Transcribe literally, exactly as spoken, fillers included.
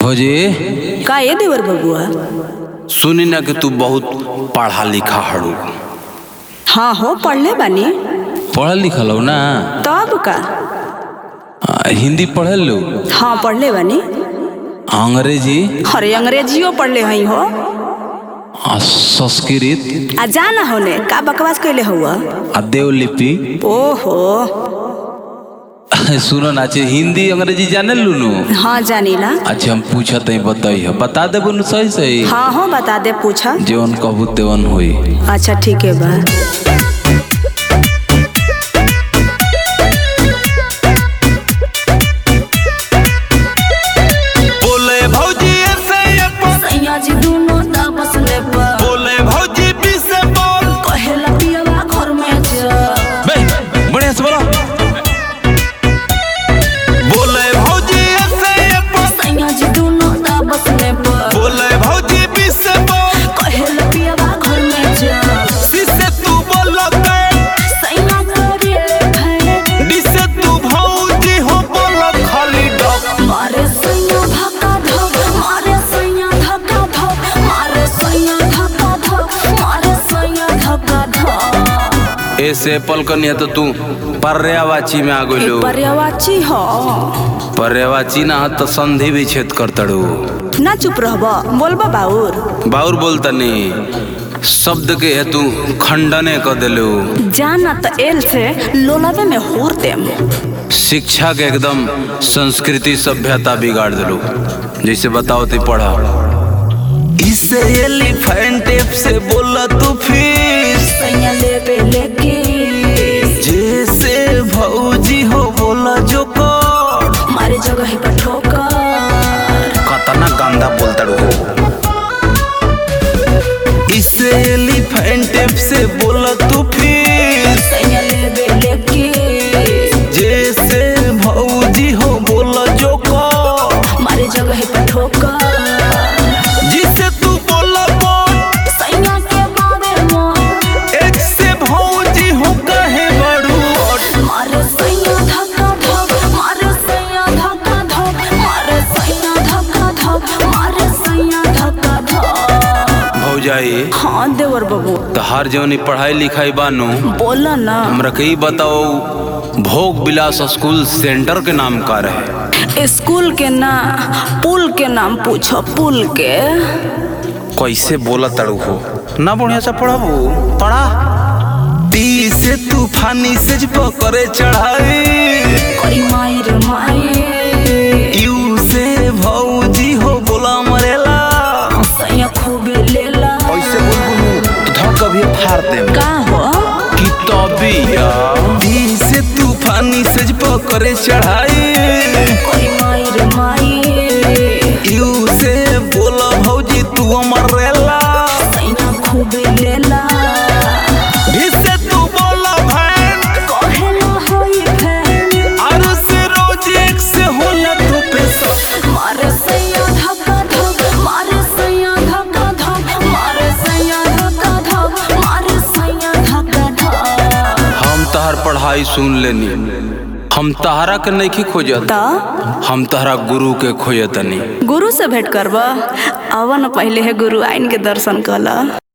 भौजी का ये देवर बबुआ? सुनी ना कि तू बहुत पढ़ा लिखा हड़ू। हाँ हो पढ़ले बानी। पढ़ल लिखल हो ना? तब का आ, हिंदी पढ़ल लो? हाँ पढ़ले बानी। अंग्रेजी? अरे अंग्रेजियो पढ़ले हई हो। आ, संस्कृत? आ जाना होने का बकवास कैले हुआ? आ, देवलिपि? ओहो सुनो ना, अच्छे हिंदी अंग्रेजी जाने लूनू? हाँ जानीला। अच्छा हम पूछा तई बताई बता दे बोलू सही सही। हाँ हाँ बता दे, पूछा जेवन कहबू तेवन होई। अच्छा ठीक है बा। ऐसे एप्पल कनिया तो तू पर्यावाची में आ गइलो। पर्यावाची हो? पर्यावाची ना तो संधि भी छेद कर तड़ू। ना चुप रहबा, बोलबा बाउर बाउर बोलता नहीं, शब्द के है तू खंडने कर देलो। जाना तो एल से लोलावे में होर देम। शिक्षा के एकदम संस्कृति सभ्यता बिगाड़ देलो। जैसे बताओ ती पढ़ा। इसे एलिफेंट टेप से बोला तू फिर सैया लेबे लेके जैसे भौजी हो बोला जो को मारे जगह पर ठोकर। कतना गंदा बोलता हो। इसे एलिफेंट टेप से बोला तू फिर सैया लेबे लेके जैसे भौजी हो बोला जो को मारे जगह पर ठोकर। जिसे तू बोला बोल सैया के बाबे मोर एक से भौजी हो कहे बड़ू मारे सैया धक्का धक, मारे सैया धक्का धक, मारे सैया धक्का धक, मारे सैया धक्का धक। भौजाई हाँ देवर बाबू तो हर जवनी पढ़ाई लिखाई बानू बोला ना। हमरा कही बताओ, भोग विलास स्कूल सेंटर के नाम का रहे? स्कूल के ना पुल के नाम पूछो, पुल के। कैसे बोला तड़ू हो ना? बढ़िया से पढ़ाबू पढ़ा। टी से तूफानी से पकड़े चढ़ाई करी मायर माये यू से भौजी हो बोला मरेला सैया खूबे लेला। ऐसे बोल तो धड़ कभी फाड़ दे का हो कि तबिया। टी से तूफानी से पकड़े चढ़ाई करी मायर माये यू से बोला भौजी तू मरेला सैया खूबे लेला। से तू बोला भैन कहेला होई फैन और से रोज एक से होला तो पैसा मारे सैया धक्का धक, मारे सैया धक्का धक, मारे सैया धक्का धक, मारे सैया धक्का धक। हम तहर पढ़ाई सुन लेनी, हम तहरा के नहीं खोजत, हम तहरा गुरु के खोजतनी। गुरु से भेंट करबा? अवन पहले है गुरु आइन के दर्शन कला।